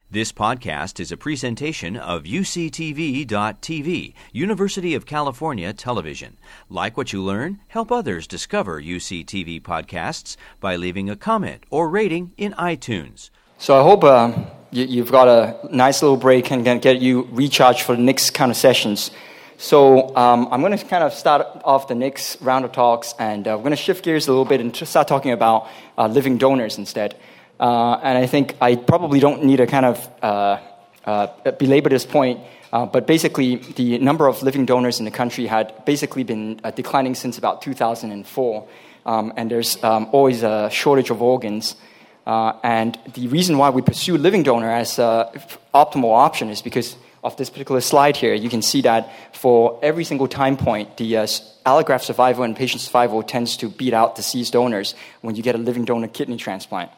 This podcast is a presentation of UCTV.tv, University of California Television. Like what you learn? Help others discover UCTV podcasts by leaving a comment or rating in iTunes. So I hope you've got a nice little break and can get you recharged for the next kind of sessions. So I'm going to kind of start off the next round of talks, and we're going to shift gears a little bit and start talking about living donors instead. And I think I probably don't need to kind of belabor this point, but basically the number of living donors in the country had basically been declining since about 2004, and there's always a shortage of organs. And the reason why we pursue living donor as an optimal option is because of this particular slide here. You can see that for every single time point, the allograft survival and patient survival tends to beat out deceased donors when you get a living donor kidney transplant.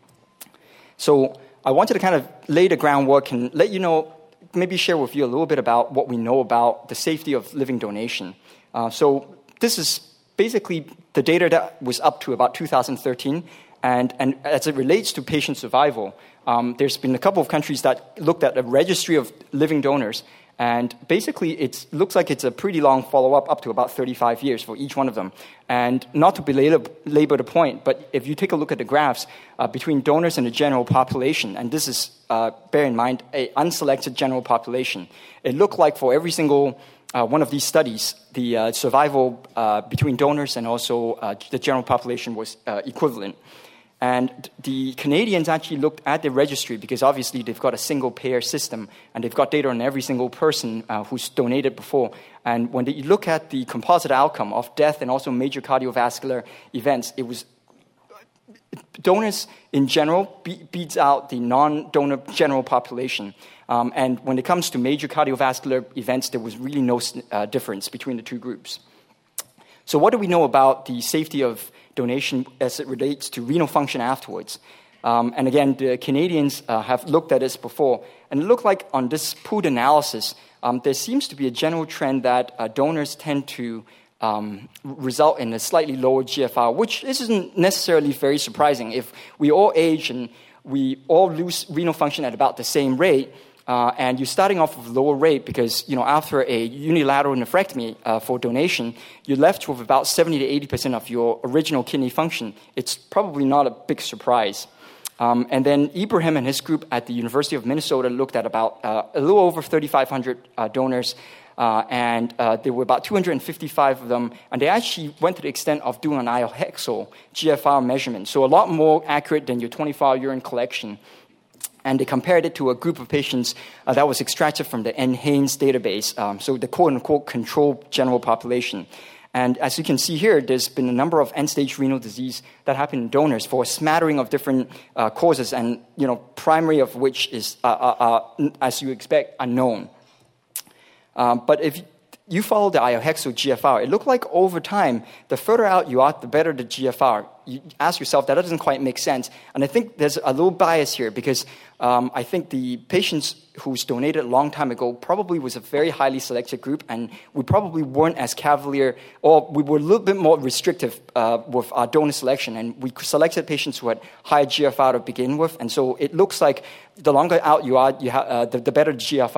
So I wanted to kind of lay the groundwork and let you know, maybe share with you a little bit about what we know about the safety of living donation. So this is basically the data that was up to about 2013, and as it relates to patient survival, there's been a couple of countries that looked at a registry of living donors, and basically it looks like it's a pretty long follow-up, up to about 35 years for each one of them. And not to belabor the point, but if you take a look at the graphs between donors and the general population, and this is, bear in mind, an unselected general population, it looked like for every single one of these studies, the survival between donors and also the general population was equivalent. And the Canadians actually looked at the registry because obviously they've got a single-payer system and they've got data on every single person who's donated before. And when you look at the composite outcome of death and also major cardiovascular events, it was donors in general beats out the non-donor general population. And when it comes to major cardiovascular events, there was really no difference between the two groups. So what do we know about the safety of donation as it relates to renal function afterwards? And again, the Canadians have looked at this before, and it looked like on this pooled analysis, there seems to be a general trend that donors tend to result in a slightly lower GFR, which isn't necessarily very surprising. If we all age and we all lose renal function at about the same rate, and you're starting off with a lower rate because, after a unilateral nephrectomy for donation, you're left with about 70 to 80% of your original kidney function. It's probably not a big surprise. And then Ibrahim and his group at the University of Minnesota looked at about a little over 3,500 donors, and there were about 255 of them, and they actually went to the extent of doing an iohexol GFR measurement, so a lot more accurate than your 24-hour urine collection. And they compared it to a group of patients that was extracted from the NHANES database, so the quote-unquote control general population. And as you can see here, there's been a number of end-stage renal disease that happened in donors for a smattering of different causes, and primary of which is, as you expect, unknown. But if you follow the iohexol GFR, it looked like over time, the further out you are, the better the GFR. You ask yourself, that doesn't quite make sense. And I think there's a little bias here because I think the patients who's donated a long time ago probably was a very highly selected group, and we probably weren't as cavalier, or we were a little bit more restrictive with our donor selection, and we selected patients who had higher GFR to begin with, and so it looks like the longer out you are, the better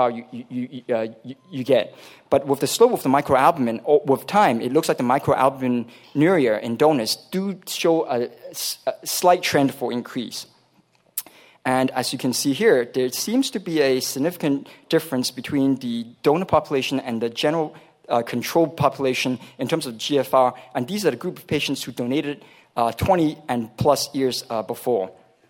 GFR you get. But with the slope of the microalbumin, with time, it looks like the microalbuminuria in donors do show a slight trend for increase. And as you can see here, there seems to be a significant difference between the donor population and the general control population in terms of GFR, and these are the group of patients who donated 20 and plus years before.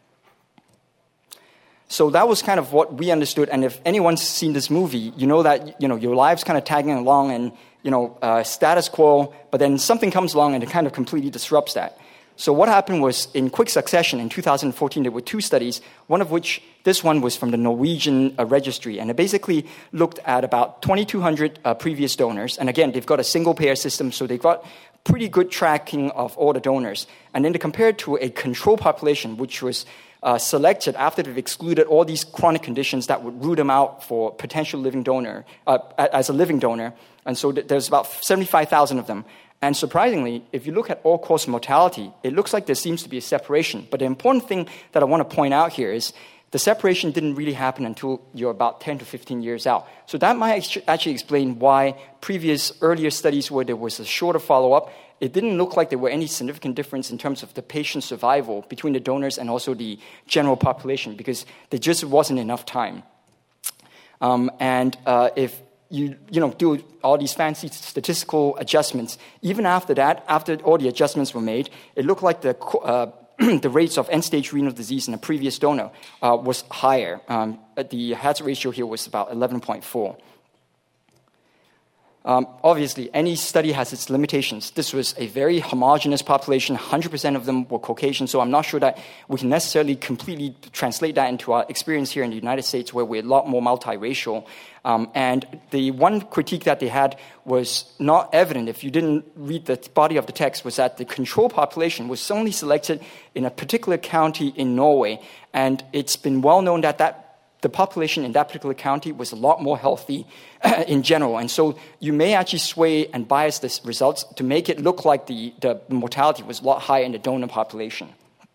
So that was kind of what we understood, and if anyone's seen this movie, you know that your life's kind of tagging along and status quo, but then something comes along and it kind of completely disrupts that. So what happened was, in quick succession, in 2014, there were two studies, one of which, this one was from the Norwegian registry, and it basically looked at about 2,200 previous donors, and again, they've got a single-payer system, so they've got pretty good tracking of all the donors, and then they compared to a control population, which was selected after they've excluded all these chronic conditions that would root them out for potential living donor, as a living donor, and so there's about 75,000 of them. And surprisingly, if you look at all-cause mortality, it looks like there seems to be a separation. But the important thing that I want to point out here is the separation didn't really happen until you're about 10 to 15 years out. So that might actually explain why earlier studies where there was a shorter follow-up, it didn't look like there were any significant difference in terms of the patient survival between the donors and also the general population, because there just wasn't enough time. If you do all these fancy statistical adjustments, even after that, after all the adjustments were made, it looked like the rates of end-stage renal disease in a previous donor was higher. The hazard ratio here was about 11.4. Obviously, any study has its limitations. This was a very homogeneous population. 100% of them were Caucasian, so I'm not sure that we can necessarily completely translate that into our experience here in the United States, where we're a lot more multiracial. And the one critique that they had was not evident if you didn't read the body of the text, was that the control population was only selected in a particular county in Norway, and it's been well known that the population in that particular county was a lot more healthy in general. And so you may actually sway and bias the results to make it look like the mortality was a lot higher in the donor population.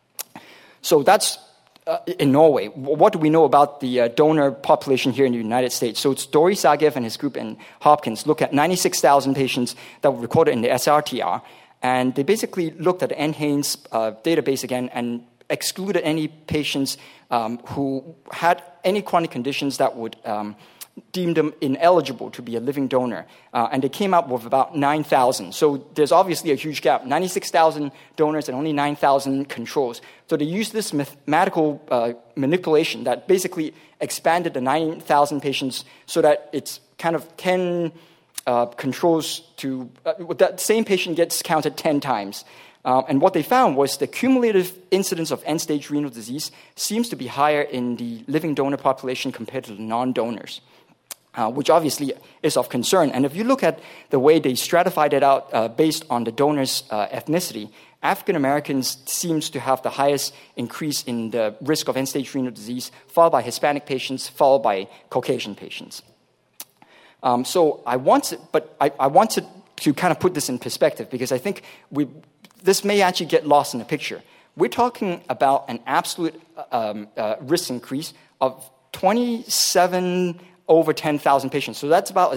So that's in Norway. What do we know about the donor population here in the United States? So it's Dori Zagiv and his group in Hopkins look at 96,000 patients that were recorded in the SRTR, and they basically looked at the NHANES database again and excluded any patients who had any chronic conditions that would deem them ineligible to be a living donor. And they came up with about 9,000. So there's obviously a huge gap. 96,000 donors and only 9,000 controls. So they used this mathematical manipulation that basically expanded the 9,000 patients so that it's kind of 10 controls to... that same patient gets counted 10 times. And what they found was the cumulative incidence of end-stage renal disease seems to be higher in the living donor population compared to the non-donors, which obviously is of concern. And if you look at the way they stratified it out based on the donor's ethnicity, African Americans seems to have the highest increase in the risk of end-stage renal disease, followed by Hispanic patients, followed by Caucasian patients. So I wanted to kind of put this in perspective, because I think this may actually get lost in the picture. We're talking about an absolute risk increase of 27 over 10,000 patients. So that's about a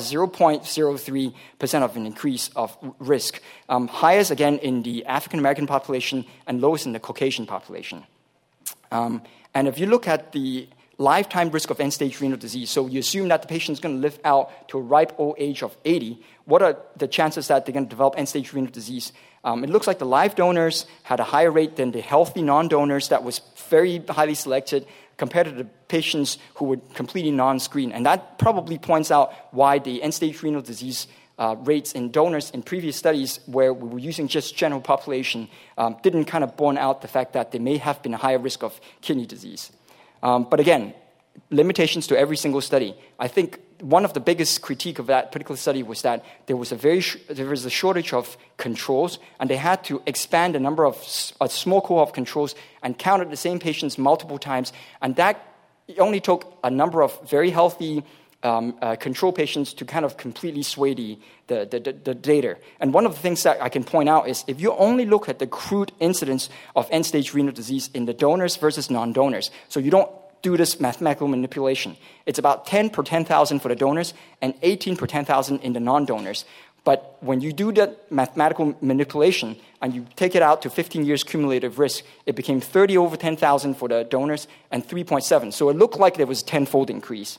0.03% of an increase of risk. Highest, again, in the African-American population and lowest in the Caucasian population. And if you look at the lifetime risk of end-stage renal disease, so you assume that the patient is going to live out to a ripe old age of 80, what are the chances that they're going to develop end-stage renal disease? It looks like the live donors had a higher rate than the healthy non-donors that was very highly selected compared to the patients who were completely non-screened. And that probably points out why the end-stage renal disease rates in donors in previous studies where we were using just general population didn't kind of borne out the fact that there may have been a higher risk of kidney disease. But again, limitations to every single study. I think one of the biggest critique of that particular study was that there was a shortage of controls, and they had to expand the number of a small cohort of controls and counted the same patients multiple times, and that only took a number of very healthy control patients to kind of completely sway the data. And one of the things that I can point out is if you only look at the crude incidence of end-stage renal disease in the donors versus non-donors, so you don't do this mathematical manipulation, it's about 10 per 10,000 for the donors and 18 per 10,000 in the non-donors. But when you do that mathematical manipulation and you take it out to 15 years cumulative risk, it became 30 over 10,000 for the donors and 3.7. So it looked like there was a 10-fold increase.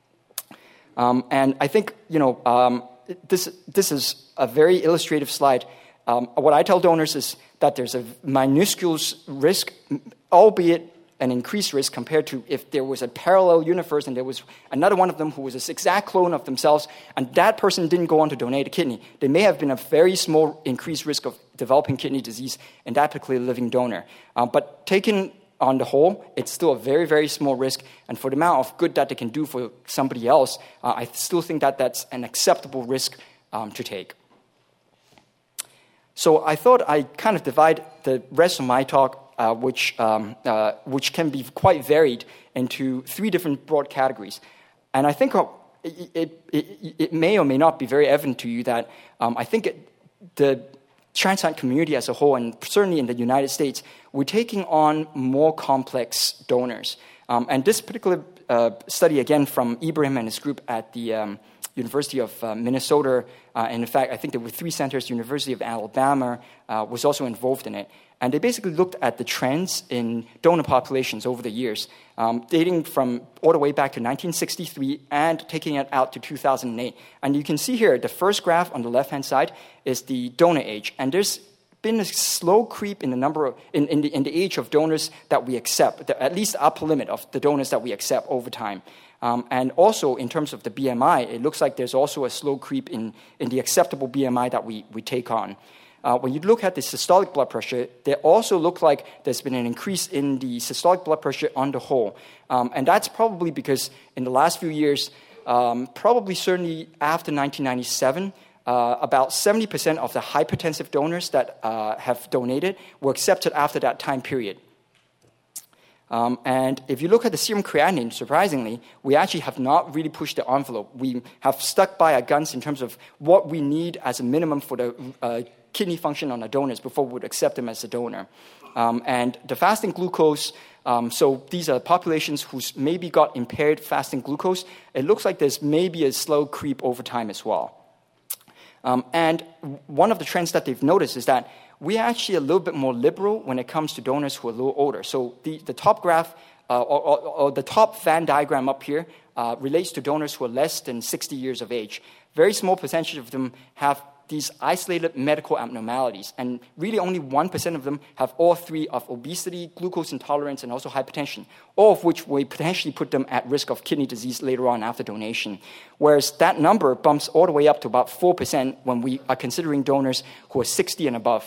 And I think, this is a very illustrative slide. What I tell donors is that there's a minuscule risk, albeit an increased risk compared to if there was a parallel universe and there was another one of them who was an exact clone of themselves, and that person didn't go on to donate a kidney. There may have been a very small increased risk of developing kidney disease in that particular living donor. But taken on the whole, it's still a very, very small risk, and for the amount of good that they can do for somebody else, I still think that that's an acceptable risk to take. So I thought I'd kind of divide the rest of my talk, which can be quite varied, into three different broad categories. And I think it may or may not be very evident to you that I think the transplant community as a whole, and certainly in the United States, we're taking on more complex donors. And this particular study, again, from Ibrahim and his group at the University of Minnesota, and in fact, I think there were 3 centers, University of Alabama was also involved in it. And they basically looked at the trends in donor populations over the years, dating from all the way back to 1963 and taking it out to 2008. And you can see here, the first graph on the left-hand side is the donor age. And there's been a slow creep in the number of, in the age of donors that we accept, at least the upper limit of the donors that we accept over time. And also, in terms of the BMI, it looks like there's also a slow creep in the acceptable BMI that we take on. When you look at the systolic blood pressure, there also looks like there's been an increase in the systolic blood pressure on the whole. And that's probably because in the last few years, probably certainly after 1997, about 70% of the hypertensive donors that have donated were accepted after that time period. And if you look at the serum creatinine, surprisingly, we actually have not really pushed the envelope. We have stuck by our guns in terms of what we need as a minimum for the kidney function on the donors before we would accept them as a donor. And the fasting glucose, so these are populations who's maybe got impaired fasting glucose. It looks like there's maybe a slow creep over time as well. And one of the trends that they've noticed is that we're actually a little bit more liberal when it comes to donors who are a little older. So the top graph, or the top Venn diagram up here, relates to donors who are less than 60 years of age. Very small percentage of them have these isolated medical abnormalities, and really only 1% of them have all 3 of obesity, glucose intolerance, and also hypertension, all of which will potentially put them at risk of kidney disease later on after donation. Whereas that number bumps all the way up to about 4% when we are considering donors who are 60 and above.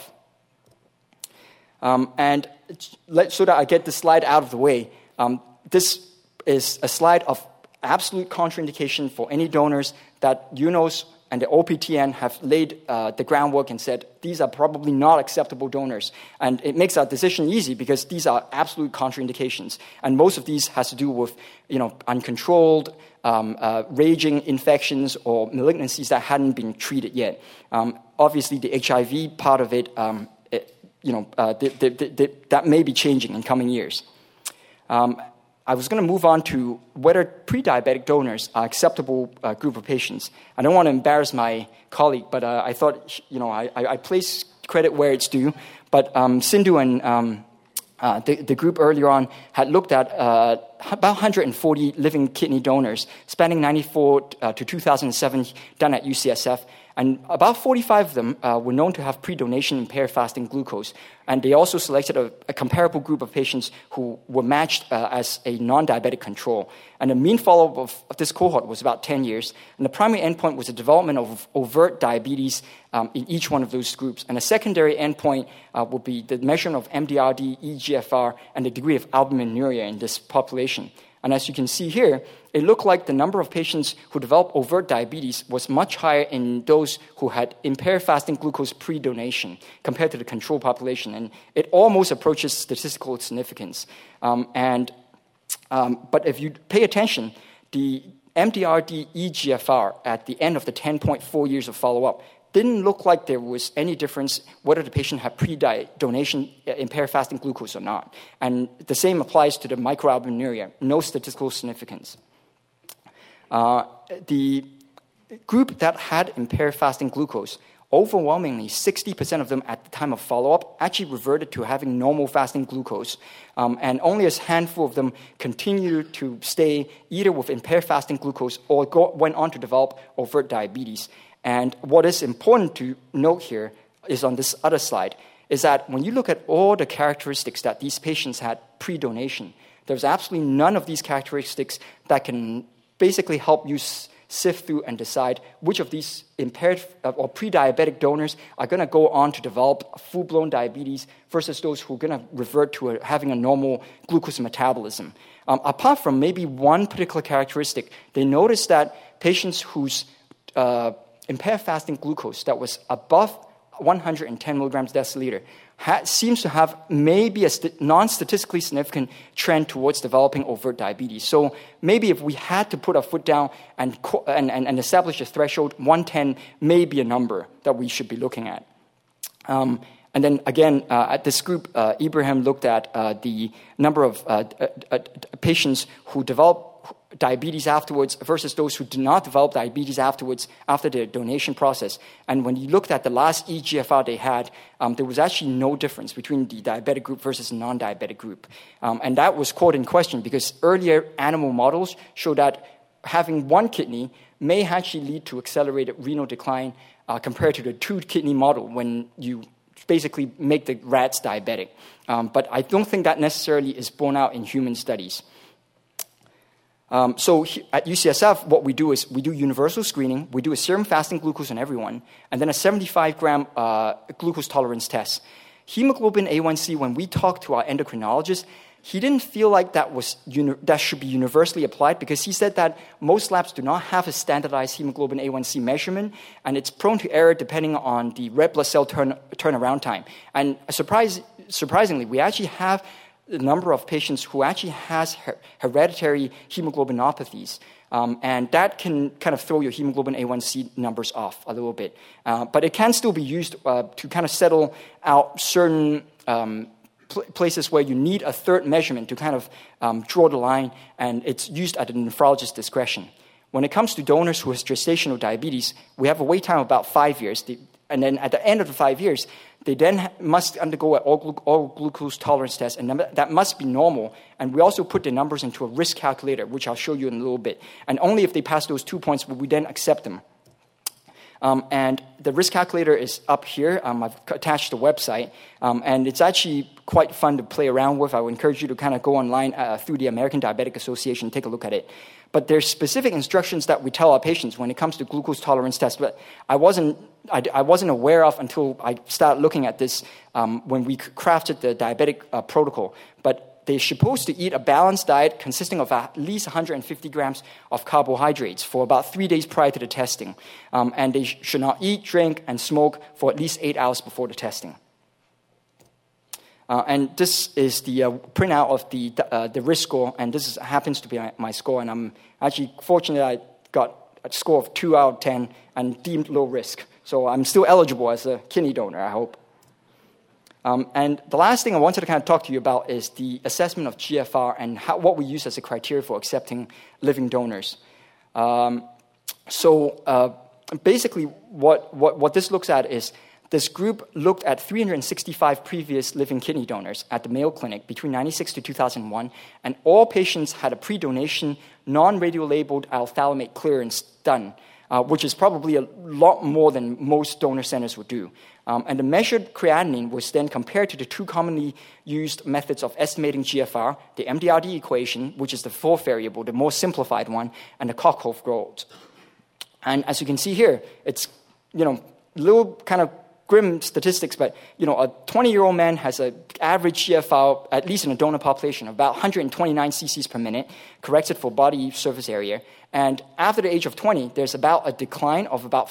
And so that I get this slide out of the way, this is a slide of absolute contraindication for any donors that UNOS and the OPTN have laid the groundwork and said, these are probably not acceptable donors. And it makes our decision easy because these are absolute contraindications. And most of these has to do with, uncontrolled, raging infections or malignancies that hadn't been treated yet. Obviously, the HIV part of it, that may be changing in coming years. I was going to move on to whether pre-diabetic donors are acceptable group of patients. I don't want to embarrass my colleague, but I thought, I place credit where it's due. But Sindhu and the group earlier on had looked at about 140 living kidney donors spanning 1994 to 2007 done at UCSF. And about 45 of them were known to have pre-donation impaired fasting glucose. And they also selected a comparable group of patients who were matched as a non-diabetic control. And the mean follow-up of this cohort was about 10 years. And the primary endpoint was the development of overt diabetes in each one of those groups. And a secondary endpoint would be the measurement of MDRD, eGFR, and the degree of albuminuria in this population. And as you can see here, it looked like the number of patients who developed overt diabetes was much higher in those who had impaired fasting glucose pre-donation compared to the control population. And it almost approaches statistical significance. But if you pay attention, the MDRD eGFR at the end of the 10.4 years of follow-up didn't look like there was any difference whether the patient had pre-donation impaired fasting glucose or not. And the same applies to the microalbuminuria, no statistical significance. The group that had impaired fasting glucose, overwhelmingly 60% of them at the time of follow-up actually reverted to having normal fasting glucose. And only a handful of them continued to stay either with impaired fasting glucose or went on to develop overt diabetes. And what is important to note here is on this other slide, is that when you look at all the characteristics that these patients had pre-donation, there's absolutely none of these characteristics that can basically help you sift through and decide which of these impaired or pre-diabetic donors are going to go on to develop full-blown diabetes versus those who are going to revert to having a normal glucose metabolism. Apart from maybe one particular characteristic, they noticed that patients whose impaired fasting glucose that was above 110 milligrams deciliter seems to have maybe a non-statistically significant trend towards developing overt diabetes. So maybe if we had to put our foot down and establish a threshold, 110 may be a number that we should be looking at. And And then again, at this group, Ibrahim looked at the number of patients who develop diabetes afterwards versus those who do not develop diabetes afterwards after their donation process. And when you looked at the last eGFR they had, there was actually no difference between the diabetic group versus the non-diabetic group. And that was called in question because earlier animal models showed that having one kidney may actually lead to accelerated renal decline compared to the two-kidney model when you basically make the rats diabetic. But I don't think that necessarily is borne out in human studies. So at UCSF, what we do is we do universal screening. We do a serum fasting glucose on everyone, and then a 75-gram glucose tolerance test. Hemoglobin A1C, when we talked to our endocrinologist, he didn't feel like that should be universally applied because he said that most labs do not have a standardized hemoglobin A1C measurement, and it's prone to error depending on the red blood cell turnaround time. And surprisingly, we actually have the number of patients who actually has hereditary hemoglobinopathies. And that can kind of throw your hemoglobin A1C numbers off a little bit. But it can still be used to kind of settle out certain places where you need a third measurement to kind of draw the line, and it's used at the nephrologist's discretion. When it comes to donors who have gestational diabetes, we have a wait time of about 5 years. And then at the end of the 5 years, they then must undergo an all glucose tolerance test, and that must be normal. And we also put the numbers into a risk calculator, which I'll show you in a little bit. And only if they pass those 2 points will we then accept them. And the risk calculator is up here. I've attached the website, and it's actually quite fun to play around with. I would encourage you to kind of go online through the American Diabetic Association and take a look at it. But there's specific instructions that we tell our patients when it comes to glucose tolerance tests. But I wasn't aware of until I started looking at this when we crafted the diabetic protocol. But they're supposed to eat a balanced diet consisting of at least 150 grams of carbohydrates for about 3 days prior to the testing. And they should not eat, drink, and smoke for at least 8 hours before the testing. And this is the printout of the risk score, and this happens to be my score. And I'm actually fortunate I got a score of 2 out of 10 and deemed low risk. So I'm still eligible as a kidney donor, I hope. And the last thing I wanted to kind of talk to you about is the assessment of GFR and what we use as a criteria for accepting living donors. Basically, what this looks at is this group looked at 365 previous living kidney donors at the Mayo Clinic between 1996 to 2001, and all patients had a pre-donation non-radiolabeled althalamate clearance done, which is probably a lot more than most donor centers would do. And the measured creatinine was then compared to the two commonly used methods of estimating GFR, the MDRD equation, which is the fourth variable, the more simplified one, and the Cockcroft. And as you can see here, it's, little kind of grim statistics, but, a 20-year-old man has an average GFR, at least in a donor population, of about 129 cc's per minute, corrected for body surface area. And after the age of 20, there's about a decline of about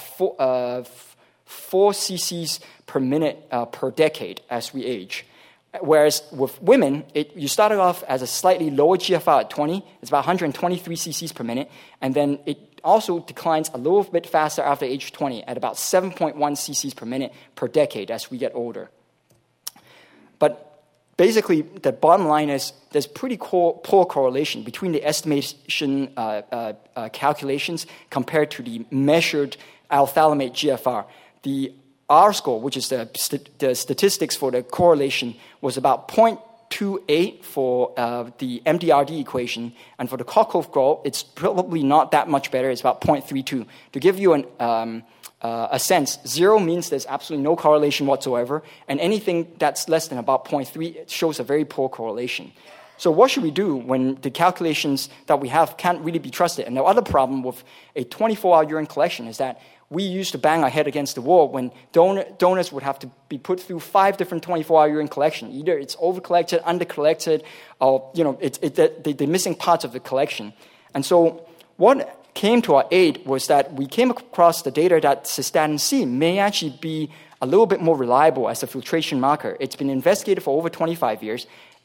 4 cc's per minute per decade as we age. Whereas with women, you started off as a slightly lower GFR at 20. It's about 123 cc's per minute. And then it also declines a little bit faster after age 20 at about 7.1 cc's per minute per decade as we get older. But basically, the bottom line is there's pretty poor correlation between the estimation calculations compared to the measured althalamate GFR. The R-score, which is the statistics for the correlation, was about 0.28 for the MDRD equation, and for the Cockcroft, it's probably not that much better. It's about 0.32. To give you a sense, 0 means there's absolutely no correlation whatsoever, and anything that's less than about 0.3 shows a very poor correlation. So what should we do when the calculations that we have can't really be trusted? And the other problem with a 24-hour urine collection is that we used to bang our head against the wall when donors would have to be put through 5 different 24-hour urine collection. Either it's over-collected, under-collected, or they're missing parts of the collection. And so what came to our aid was that we came across the data that cystatin C may actually be a little bit more reliable as a filtration marker. It's been investigated for over 25 years,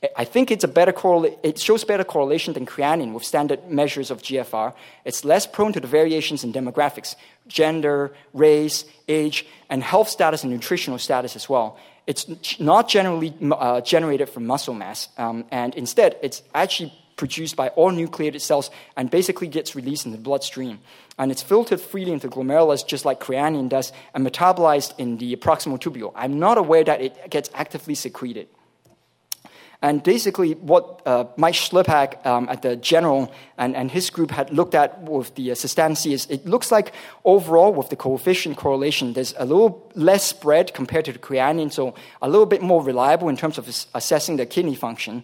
I think it shows better correlation than creatinine with standard measures of GFR. It's less prone to the variations in demographics, gender, race, age, and health status and nutritional status as well. It's not generally generated from muscle mass, and instead it's actually produced by all nucleated cells and basically gets released in the bloodstream. And it's filtered freely into glomerulus just like creatinine does and metabolized in the proximal tubule. I'm not aware that it gets actively secreted. And basically what Mike Schlipak at the General and his group had looked at with the cystatin C is it looks like overall with the coefficient correlation, there's a little less spread compared to the creatinine, so a little bit more reliable in terms of assessing the kidney function.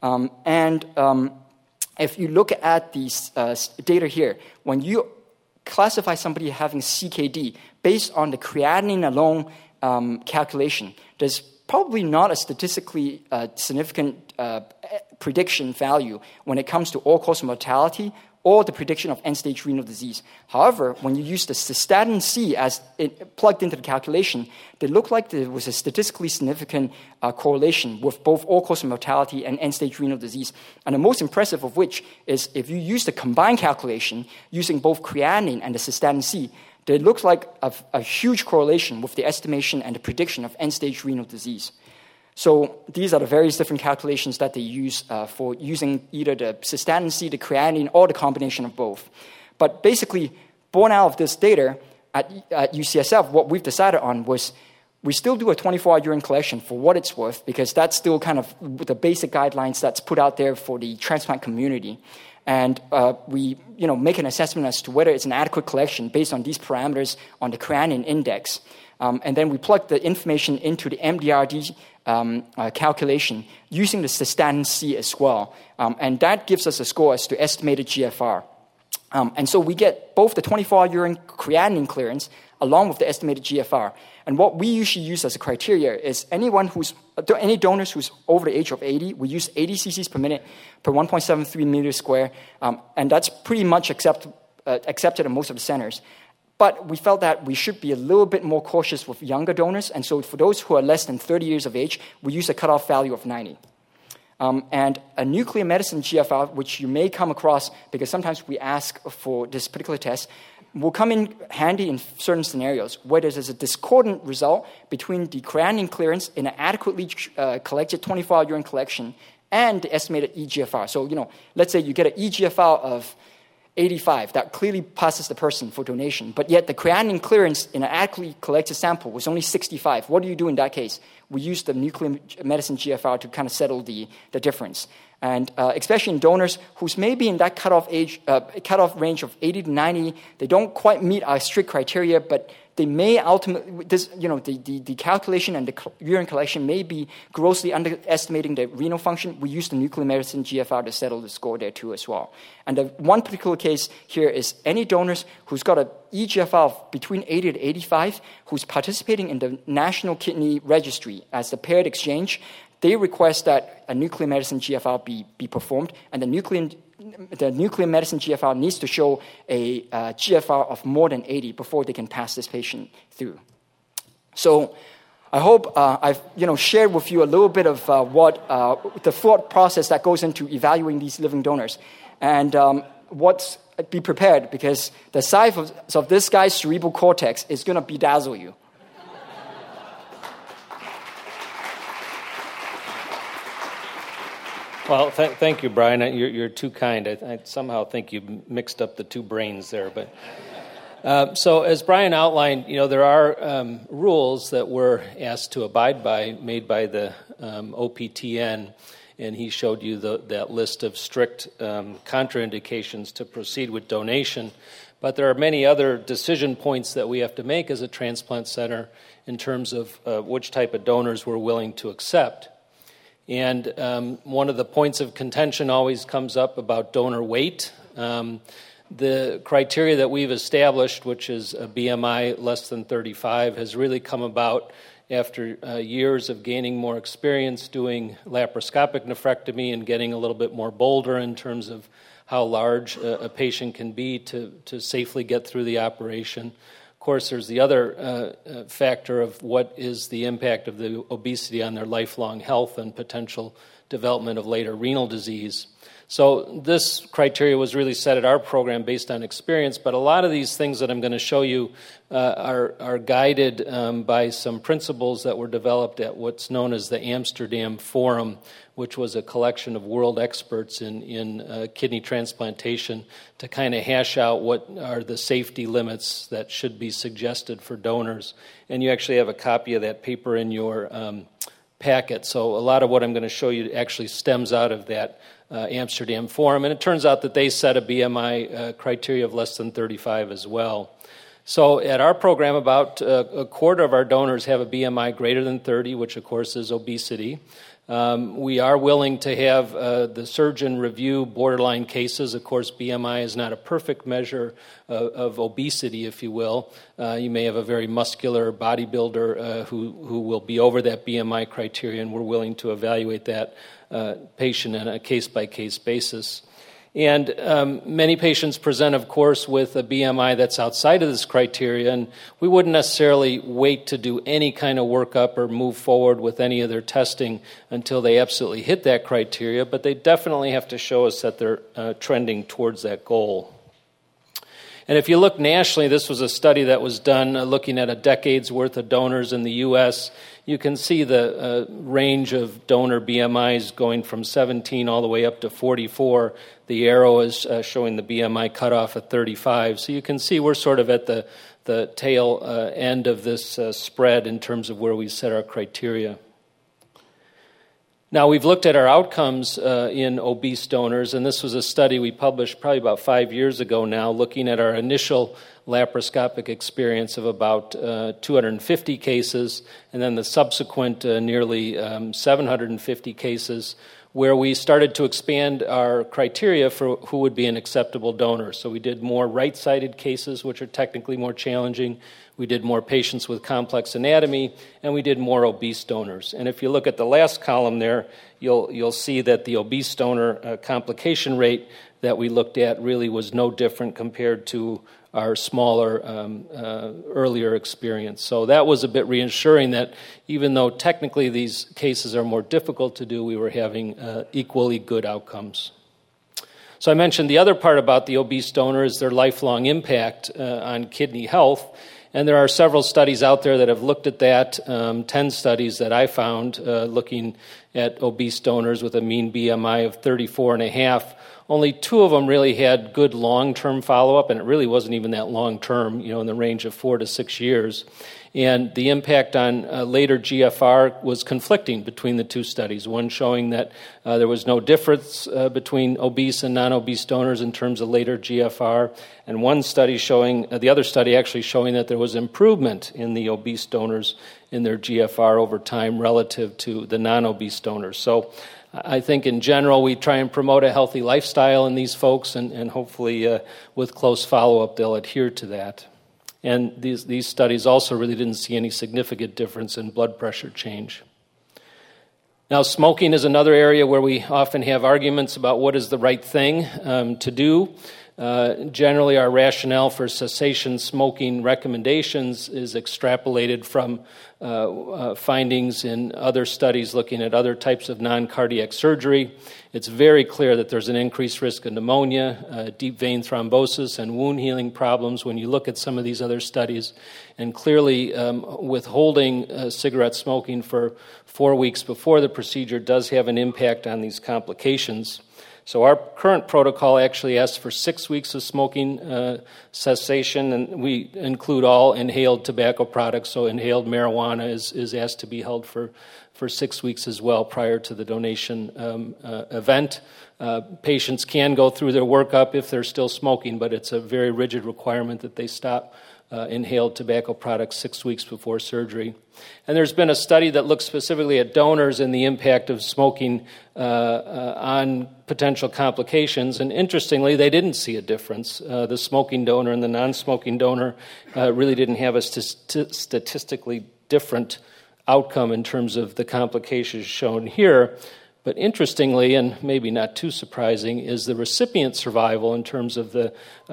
If you look at these data here, when you classify somebody having CKD based on the creatinine alone calculation, there's probably not a statistically significant prediction value when it comes to all-cause mortality or the prediction of end-stage renal disease. However, when you use the cystatin C as it plugged into the calculation, it looked like there was a statistically significant correlation with both all-cause mortality and end-stage renal disease. And the most impressive of which is if you use the combined calculation using both creatinine and the cystatin C, it looks like a huge correlation with the estimation and the prediction of end-stage renal disease. So these are the various different calculations that they use for using either the cystatin C, the creatinine, or the combination of both. But basically, born out of this data, at UCSF, what we've decided on was we still do a 24-hour urine collection for what it's worth, because that's still kind of the basic guidelines that's put out there for the transplant community. And we make an assessment as to whether it's an adequate collection based on these parameters on the creatinine index. And then we plug the information into the MDRD calculation using the cystatin C as well. And that gives us a score as to estimated GFR. And so we get both the 24-hour urine creatinine clearance along with the estimated GFR. And what we usually use as a criteria is any donors who's over the age of 80, we use 80 cc's per minute per 1.73 meters square, and that's pretty much accepted in most of the centers. But we felt that we should be a little bit more cautious with younger donors, and so for those who are less than 30 years of age, we use a cutoff value of 90. And a nuclear medicine GFR, which you may come across because sometimes we ask for this particular test, will come in handy in certain scenarios where there's a discordant result between the creatinine clearance in an adequately collected 24-hour urine collection and the estimated eGFR. So, let's say you get an eGFR of 85, that clearly passes the person for donation, but yet the creatinine clearance in an adequately collected sample was only 65. What do you do in that case? We use the nuclear medicine GFR to kind of settle the difference. And especially in donors who's maybe in that cutoff range of 80 to 90, they don't quite meet our strict criteria, but they may ultimately, the calculation and the urine collection may be grossly underestimating the renal function. We use the nuclear medicine GFR to settle the score there too as well. And the one particular case here is any donors who's got an eGFR of between 80 to 85, who's participating in the National Kidney Registry as the paired exchange, they request that a nuclear medicine GFR be performed, and the nuclear medicine GFR needs to show a GFR of more than 80 before they can pass this patient through. So I hope I've shared with you a little bit of what the thought process that goes into evaluating these living donors. And be prepared, because the size of this guy's cerebral cortex is going to bedazzle you. Well, thank you, Brian. You're too kind. I somehow think you mixed up the two brains there. But so as Brian outlined, there are rules that we're asked to abide by, made by the OPTN, and he showed you that list of strict contraindications to proceed with donation. But there are many other decision points that we have to make as a transplant center in terms of which type of donors we're willing to accept. And one of the points of contention always comes up about donor weight. The criteria that we've established, which is a BMI less than 35, has really come about after years of gaining more experience doing laparoscopic nephrectomy and getting a little bit more bolder in terms of how large a patient can be to safely get through the operation. Of course, there's the other factor of what is the impact of the obesity on their lifelong health and potential development of later renal disease. So this criteria was really set at our program based on experience, but a lot of these things that I'm going to show you are guided by some principles that were developed at what's known as the Amsterdam Forum, which was a collection of world experts in kidney transplantation to kind of hash out what are the safety limits that should be suggested for donors. And you actually have a copy of that paper in your packet. So a lot of what I'm going to show you actually stems out of that Amsterdam Forum, and it turns out that they set a BMI criteria of less than 35 as well. So at our program, about a quarter of our donors have a BMI greater than 30, which of course is obesity. We are willing to have the surgeon review borderline cases. Of course, BMI is not a perfect measure of obesity, if you will. You may have a very muscular bodybuilder who will be over that BMI criteria, and we're willing to evaluate that patient on a case-by-case basis. And many patients present, of course, with a BMI that's outside of this criteria, and we wouldn't necessarily wait to do any kind of workup or move forward with any of their testing until they absolutely hit that criteria, but they definitely have to show us that they're trending towards that goal. And if you look nationally, this was a study that was done looking at a decade's worth of donors in the U.S. You can see the range of donor BMIs going from 17 all the way up to 44. The arrow is showing the BMI cutoff at 35. So you can see we're sort of at the tail end of this spread in terms of where we set our criteria. Now, we've looked at our outcomes in obese donors, and this was a study we published probably about 5 years ago now, looking at our initial laparoscopic experience of about 250 cases, and then the subsequent nearly 750 cases, where we started to expand our criteria for who would be an acceptable donor. So we did more right-sided cases, which are technically more challenging. We did more patients with complex anatomy, and we did more obese donors. And if you look at the last column there, you'll see that the obese donor complication rate that we looked at really was no different compared to our smaller, earlier experience. So that was a bit reassuring that even though technically these cases are more difficult to do, we were having equally good outcomes. So I mentioned the other part about the obese donor is their lifelong impact on kidney health. And there are several studies out there that have looked at that, 10 studies that I found looking at obese donors with a mean BMI of 34.5. Only 2 of them really had good long-term follow-up, and it really wasn't even that long-term, in the range of 4 to 6 years. And the impact on later GFR was conflicting between the 2 studies, one showing that there was no difference between obese and non-obese donors in terms of later GFR, and one study showing, the other study actually showing that there was improvement in the obese donors in their GFR over time relative to the non-obese donors. So I think in general we try and promote a healthy lifestyle in these folks, and hopefully with close follow-up they'll adhere to that. And these studies also really didn't see any significant difference in blood pressure change. Now, smoking is another area where we often have arguments about what is the right thing to do. Generally, our rationale for cessation smoking recommendations is extrapolated from findings in other studies looking at other types of non-cardiac surgery. It's very clear that there's an increased risk of pneumonia, deep vein thrombosis, and wound healing problems when you look at some of these other studies. And clearly, withholding cigarette smoking for 4 weeks before the procedure does have an impact on these complications. So our current protocol actually asks for 6 weeks of smoking cessation, and we include all inhaled tobacco products, so inhaled marijuana is asked to be held for 6 weeks as well prior to the donation event. Patients can go through their workup if they're still smoking, but it's a very rigid requirement that they stop inhaled tobacco products 6 weeks before surgery. And there's been a study that looks specifically at donors and the impact of smoking on potential complications, and interestingly, they didn't see a difference. The smoking donor and the non-smoking donor really didn't have a statistically different outcome in terms of the complications shown here. But interestingly, and maybe not too surprising, is the recipient survival in terms of the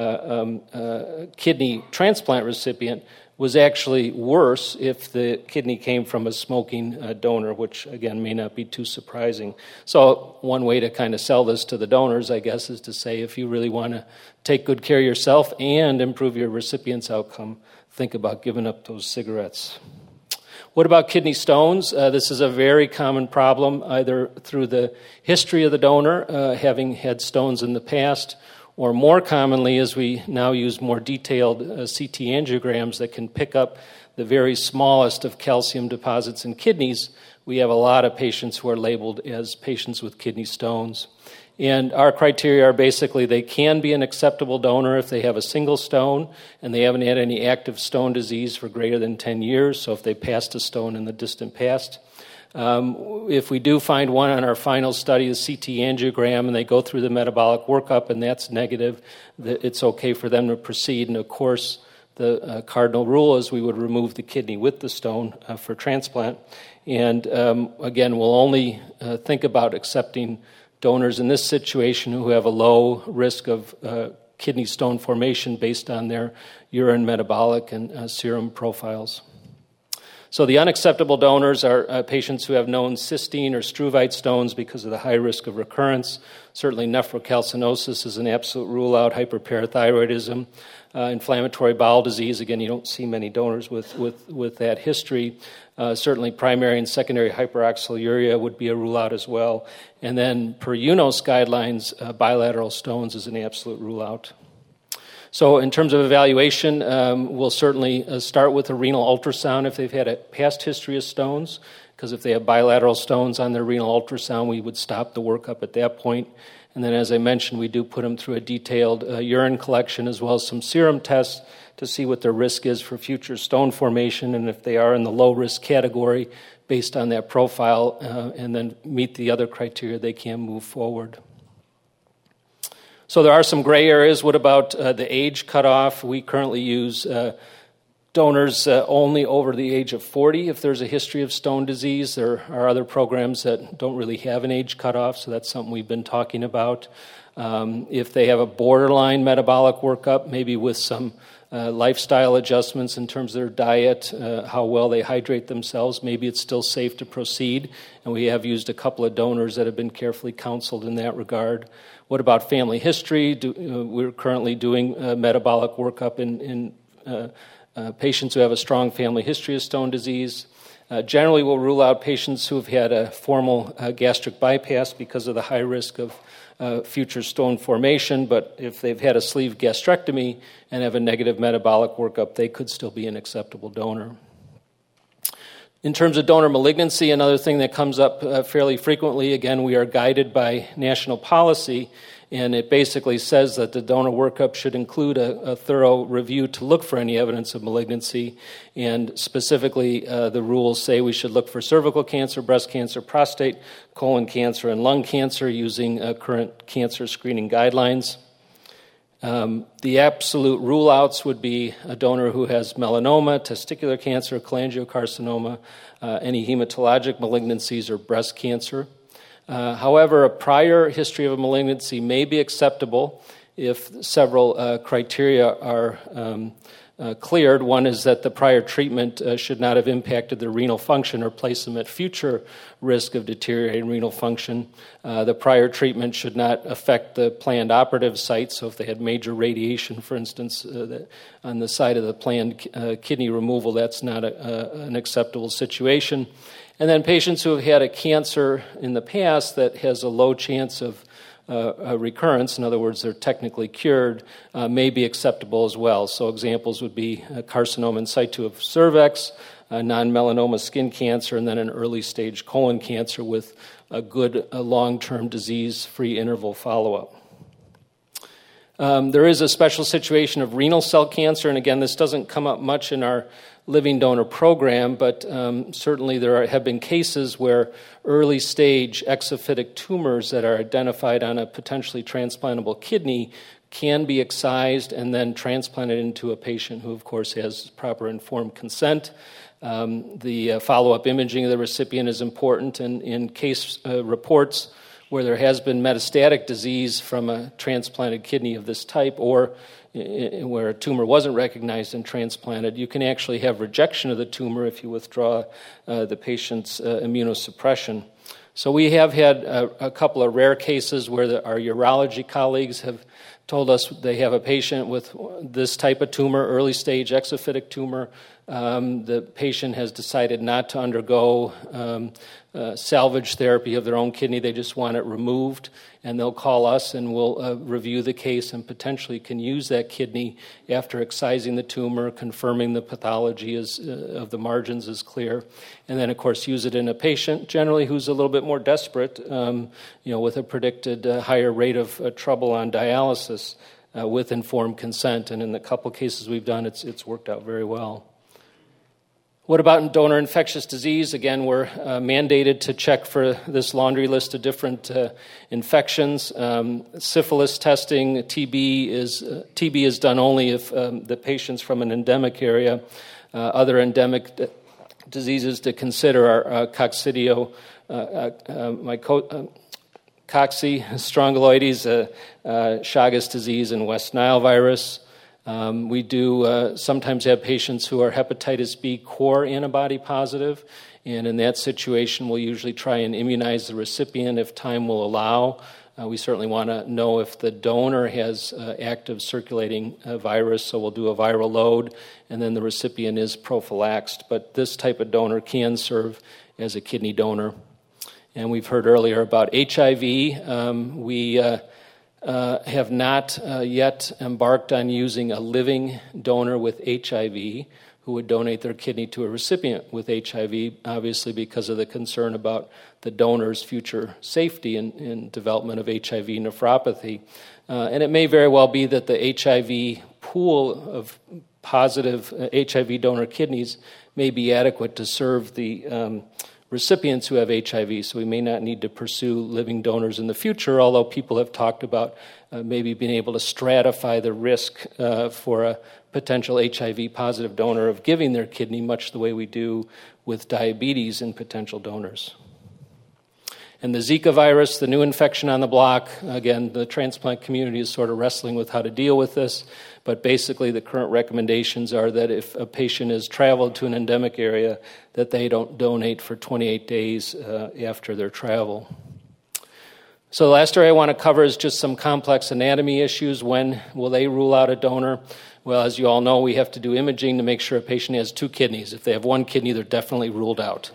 kidney transplant recipient was actually worse if the kidney came from a smoking donor, which, again, may not be too surprising. So one way to kind of sell this to the donors, I guess, is to say if you really want to take good care of yourself and improve your recipient's outcome, think about giving up those cigarettes. What about kidney stones? This is a very common problem, either through the history of the donor, having had stones in the past, or more commonly, as we now use more detailed CT angiograms that can pick up the very smallest of calcium deposits in kidneys, we have a lot of patients who are labeled as patients with kidney stones. And our criteria are basically they can be an acceptable donor if they have a single stone and they haven't had any active stone disease for greater than 10 years, so if they passed a stone in the distant past. If we do find one on our final study, the CT angiogram, and they go through the metabolic workup and that's negative, it's okay for them to proceed. And of course, the cardinal rule is we would remove the kidney with the stone for transplant. And again, we'll only think about accepting donors in this situation who have a low risk of kidney stone formation based on their urine metabolic and serum profiles. So the unacceptable donors are patients who have known cystine or struvite stones because of the high risk of recurrence. Certainly nephrocalcinosis is an absolute rule-out, hyperparathyroidism, inflammatory bowel disease. Again, you don't see many donors with that history. Certainly primary and secondary hyperoxaluria would be a rule-out as well. And then per UNOS guidelines, bilateral stones is an absolute rule-out. So in terms of evaluation, we'll certainly start with a renal ultrasound if they've had a past history of stones, because if they have bilateral stones on their renal ultrasound, we would stop the workup at that point. And then, as I mentioned, we do put them through a detailed urine collection as well as some serum tests to see what their risk is for future stone formation, and if they are in the low-risk category based on that profile, and then meet the other criteria, they can move forward. So there are some gray areas. What about the age cutoff? We currently use donors only over the age of 40 if there's a history of stone disease. There are other programs that don't really have an age cutoff, so that's something we've been talking about. If they have a borderline metabolic workup, maybe with some lifestyle adjustments in terms of their diet, how well they hydrate themselves, maybe it's still safe to proceed. And we have used a couple of donors that have been carefully counseled in that regard. What about family history? We're currently doing metabolic workup in patients who have a strong family history of stone disease. Generally, we'll rule out patients who have had a formal gastric bypass because of the high risk of future stone formation, but if they've had a sleeve gastrectomy and have a negative metabolic workup, they could still be an acceptable donor. In terms of donor malignancy, another thing that comes up fairly frequently, again, we are guided by national policy, and it basically says that the donor workup should include a thorough review to look for any evidence of malignancy, and specifically the rules say we should look for cervical cancer, breast cancer, prostate, colon cancer, and lung cancer using current cancer screening guidelines. The absolute rule-outs would be a donor who has melanoma, testicular cancer, cholangiocarcinoma, any hematologic malignancies, or breast cancer. However, a prior history of a malignancy may be acceptable if several criteria are cleared. One is that the prior treatment should not have impacted their renal function or place them at future risk of deteriorating renal function. The prior treatment should not affect the planned operative site, so if they had major radiation, for instance, on the site of the planned kidney removal, that's not an acceptable situation. And then patients who have had a cancer in the past that has a low chance of a recurrence, in other words, they're technically cured, may be acceptable as well. So examples would be carcinoma in situ of cervix, non-melanoma skin cancer, and then an early-stage colon cancer with a good long-term disease-free interval follow-up. There is a special situation of renal cell cancer, and again, this doesn't come up much in our living donor program, but certainly there have been cases where early-stage exophytic tumors that are identified on a potentially transplantable kidney can be excised and then transplanted into a patient who, of course, has proper informed consent. The follow-up imaging of the recipient is important, and in case reports where there has been metastatic disease from a transplanted kidney of this type, or where a tumor wasn't recognized and transplanted, you can actually have rejection of the tumor if you withdraw the patient's immunosuppression. So we have had a couple of rare cases where our urology colleagues have told us they have a patient with this type of tumor, early stage exophytic tumor. The patient has decided not to undergo salvage therapy of their own kidney. They just want it removed, and they'll call us and we'll review the case and potentially can use that kidney after excising the tumor, confirming the pathology of the margins is clear, and then, of course, use it in a patient generally who's a little bit more desperate, with a predicted higher rate of trouble on dialysis with informed consent. And in the couple cases we've done, it's worked out very well. What about donor infectious disease? Again, we're mandated to check for this laundry list of different infections. Syphilis testing, TB is done only if the patient's from an endemic area. Other endemic diseases to consider are coccidio, cocci, strongyloides, Chagas disease, and West Nile virus. We do sometimes have patients who are hepatitis B core antibody positive, and in that situation, we'll usually try and immunize the recipient if time will allow. We certainly want to know if the donor has active circulating virus, so we'll do a viral load, and then the recipient is prophylaxed. But this type of donor can serve as a kidney donor. And we've heard earlier about HIV. We have not yet embarked on using a living donor with HIV who would donate their kidney to a recipient with HIV, obviously because of the concern about the donor's future safety in development of HIV nephropathy. And it may very well be that the HIV pool of positive HIV donor kidneys may be adequate to serve the recipients who have HIV, so we may not need to pursue living donors in the future, although people have talked about maybe being able to stratify the risk for a potential HIV-positive donor of giving their kidney, much the way we do with diabetes in potential donors. And the Zika virus, the new infection on the block, again, the transplant community is sort of wrestling with how to deal with this, but basically the current recommendations are that if a patient has traveled to an endemic area, that they don't donate for 28 days after their travel. So the last area I want to cover is just some complex anatomy issues. When will they rule out a donor? Well, as you all know, we have to do imaging to make sure a patient has two kidneys. If they have one kidney, they're definitely ruled out.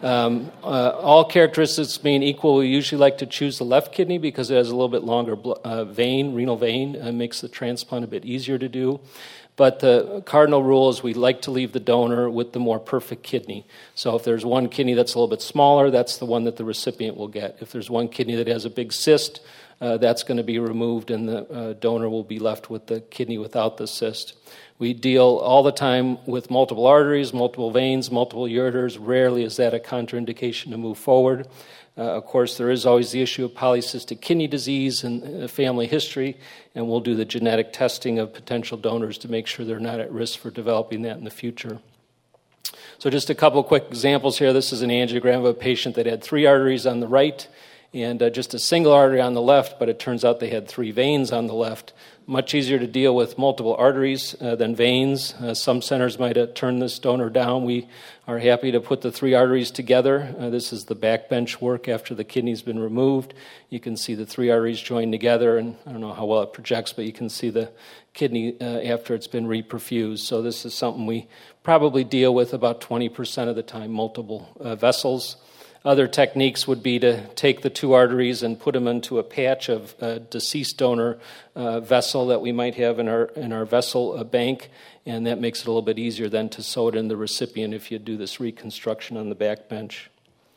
All characteristics being equal, we usually like to choose the left kidney because it has a little bit longer renal vein, makes the transplant a bit easier to do. But the cardinal rule is we like to leave the donor with the more perfect kidney. So if there's one kidney that's a little bit smaller, that's the one that the recipient will get. If there's one kidney that has a big cyst, that's going to be removed and the donor will be left with the kidney without the cyst. We deal all the time with multiple arteries, multiple veins, multiple ureters. Rarely is that a contraindication to move forward. Of course, there is always the issue of polycystic kidney disease and family history, and we'll do the genetic testing of potential donors to make sure they're not at risk for developing that in the future. So just a couple quick examples here. This is an angiogram of a patient that had 3 arteries on the right and just a single artery on the left, but it turns out they had 3 veins on the left. Much easier to deal with multiple arteries than veins. Some centers might have turned this donor down. We are happy to put the 3 arteries together. This is the backbench work after the kidney's been removed. You can see the 3 arteries joined together, and I don't know how well it projects, but you can see the kidney after it's been reperfused. So this is something we probably deal with about 20% of the time, multiple vessels. Other techniques would be to take the 2 arteries and put them into a patch of deceased donor vessel that we might have in our vessel bank, and that makes it a little bit easier then to sew it in the recipient if you do this reconstruction on the back bench.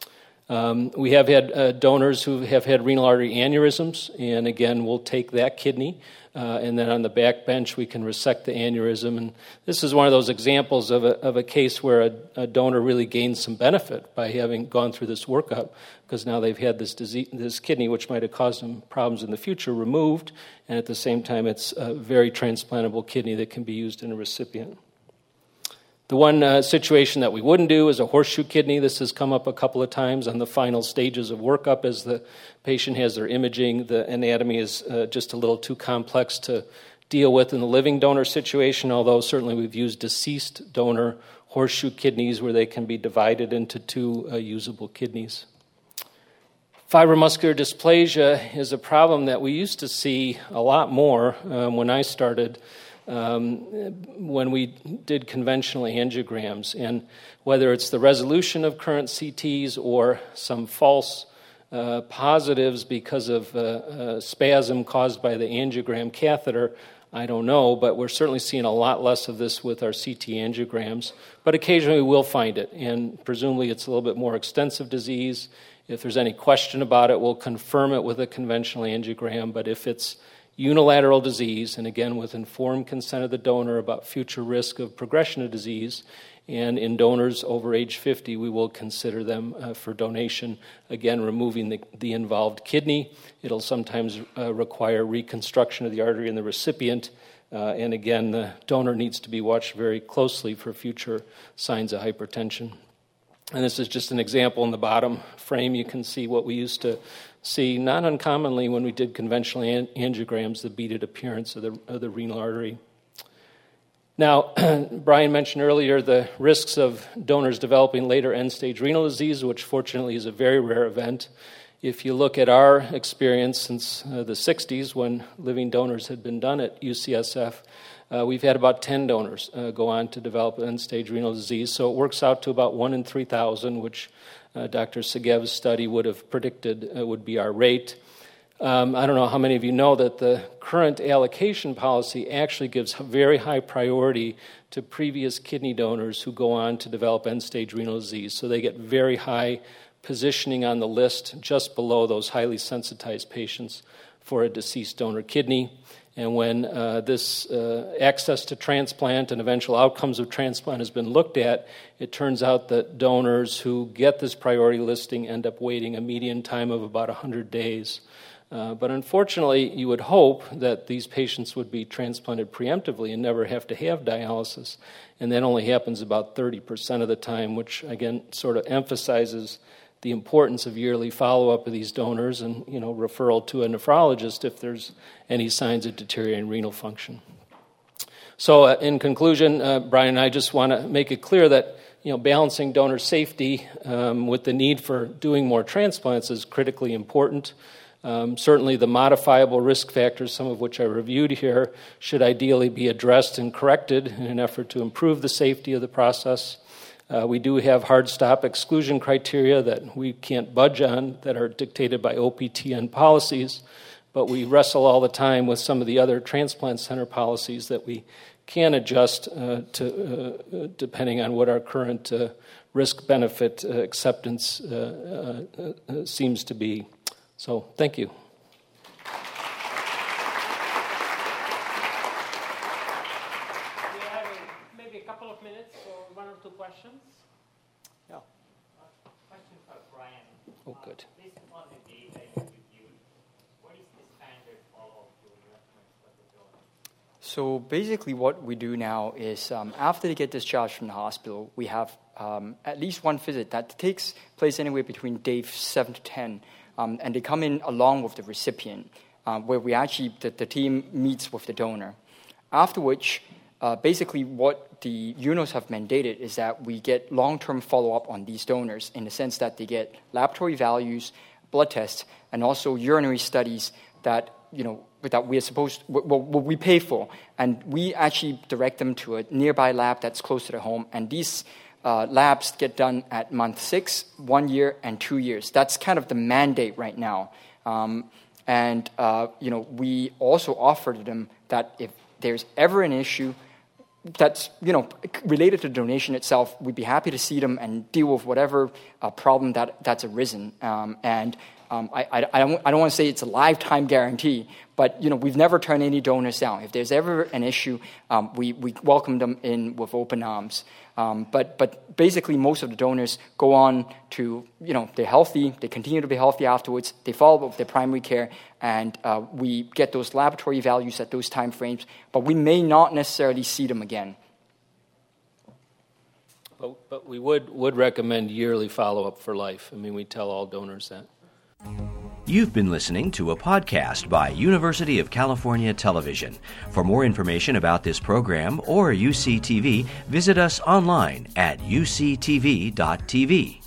We have had donors who have had renal artery aneurysms, and again, we'll take that kidney, And then on the back bench, we can resect the aneurysm. And this is one of those examples of a case where a donor really gains some benefit by having gone through this workup, because now they've had this kidney, which might have caused them problems in the future, removed. And at the same time, it's a very transplantable kidney that can be used in a recipient. The one situation that we wouldn't do is a horseshoe kidney. This has come up a couple of times on the final stages of workup as the patient has their imaging. The anatomy is just a little too complex to deal with in the living donor situation, although certainly we've used deceased donor horseshoe kidneys where they can be divided into two usable kidneys. Fibromuscular dysplasia is a problem that we used to see a lot more when I started. When we did conventional angiograms, and whether it's the resolution of current CTs or some false positives because of spasm caused by the angiogram catheter, I don't know, but we're certainly seeing a lot less of this with our CT angiograms. But occasionally we'll find it, and presumably it's a little bit more extensive disease. If there's any question about it, we'll confirm it with a conventional angiogram, but if it's unilateral disease, and again with informed consent of the donor about future risk of progression of disease, and in donors over age 50, we will consider them for donation, again removing the involved kidney. It'll sometimes require reconstruction of the artery in the recipient, and again the donor needs to be watched very closely for future signs of hypertension. And this is just an example in the bottom frame. You can see what we used to see, not uncommonly when we did conventional angiograms, the beaded appearance of the renal artery. Now, Brian mentioned earlier the risks of donors developing later end-stage renal disease, which fortunately is a very rare event. If you look at our experience since the 60s, when living donors had been done at UCSF, we've had about 10 donors go on to develop end-stage renal disease, so it works out to about 1 in 3,000, which Dr. Segev's study would have predicted would be our rate. I don't know how many of you know that the current allocation policy actually gives very high priority to previous kidney donors who go on to develop end-stage renal disease, so they get very high positioning on the list just below those highly sensitized patients for a deceased donor kidney. And when this access to transplant and eventual outcomes of transplant has been looked at, it turns out that donors who get this priority listing end up waiting a median time of about 100 days. But unfortunately, you would hope that these patients would be transplanted preemptively and never have to have dialysis. And that only happens about 30% of the time, which again sort of emphasizes the importance of yearly follow-up of these donors and, referral to a nephrologist if there's any signs of deteriorating renal function. So in conclusion, Brian and I just want to make it clear that, balancing donor safety with the need for doing more transplants is critically important. Certainly the modifiable risk factors, some of which I reviewed here, should ideally be addressed and corrected in an effort to improve the safety of the process. We do have hard stop exclusion criteria that we can't budge on that are dictated by OPTN policies, but we wrestle all the time with some of the other transplant center policies that we can adjust to depending on what our current risk-benefit acceptance seems to be. So, thank you. Questions? Yeah. Question for Brian. Oh, good. Based upon the data you reviewed, what is the standard follow-up you would recommend for the donor? So basically what we do now is after they get discharged from the hospital, we have at least one visit that takes place anywhere between day 7 to 10, and they come in along with the recipient, where we actually, the team meets with the donor. After which, basically what the UNOS have mandated is that we get long-term follow-up on these donors in the sense that they get laboratory values, blood tests, and also urinary studies that, that we are supposed, what we pay for. And we actually direct them to a nearby lab that's close to their home. And these labs get done at month 6, 1 year, and 2 years. That's kind of the mandate right now. We also offer to them that if there's ever an issue that's, related to donation itself, we'd be happy to see them and deal with whatever problem that's arisen. I don't want to say it's a lifetime guarantee, but we've never turned any donors down. If there's ever an issue, we welcome them in with open arms. But basically, most of the donors go on to, they're healthy, they continue to be healthy afterwards, they follow up with their primary care, and we get those laboratory values at those time frames, but we may not necessarily see them again. But we would recommend yearly follow-up for life. I mean, we tell all donors that. You've been listening to a podcast by University of California Television. For more information about this program or UCTV, visit us online at uctv.tv.